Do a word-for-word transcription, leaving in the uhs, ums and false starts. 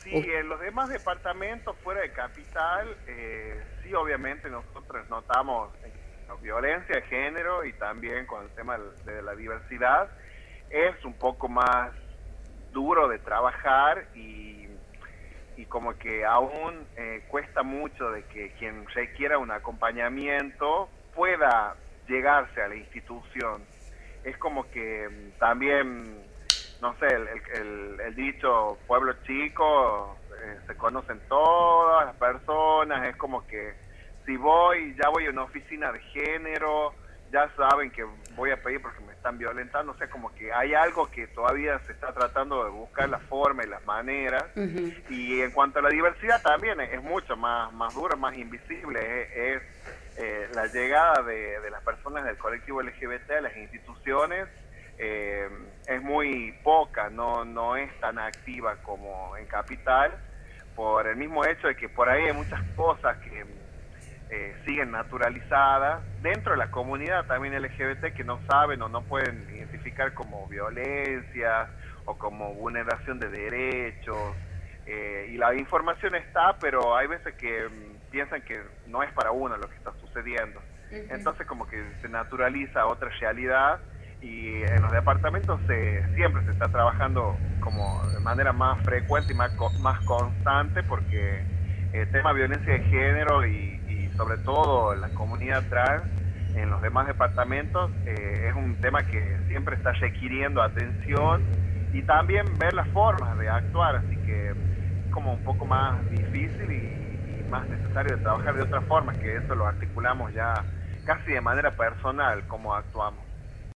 O- Sí, en los demás departamentos fuera de capital, eh, sí, obviamente nosotros notamos eh, la violencia de género y también con el tema de la diversidad, es un poco más duro de trabajar y, y como que aún eh, cuesta mucho de que quien requiera un acompañamiento pueda llegarse a la institución. Es como que mm, también, no sé, el, el- el- el dicho pueblo chico, eh, se conocen todas las personas, es como que si voy, ya voy a una oficina de género, ya saben que voy a pedir porque me están violentando, o sea, como que hay algo que todavía se está tratando de buscar la forma y las maneras. Ujú. Y en cuanto a la diversidad también es, es mucho más, más duro, más invisible, es, es, eh, la llegada de, de las personas del colectivo L G B T a las instituciones, eh, es muy poca, no, no es tan activa como en Capital, por el mismo hecho de que por ahí hay muchas cosas que eh, siguen naturalizadas dentro de la comunidad también L G B T que no saben o no pueden identificar como violencia o como vulneración de derechos. Eh, y la información está, pero hay veces que mm, piensan que no es para uno lo que está sucediendo. Ujú. Entonces como que se naturaliza otra realidad y en los departamentos se, siempre se está trabajando como de manera más frecuente y más, más constante porque el tema de violencia de género y, y sobre todo la comunidad trans en los demás departamentos eh, es un tema que siempre está requiriendo atención y también ver las formas de actuar, así que es como un poco más difícil y, y más necesario de trabajar de otra forma, que eso lo articulamos ya casi de manera personal, cómo actuamos.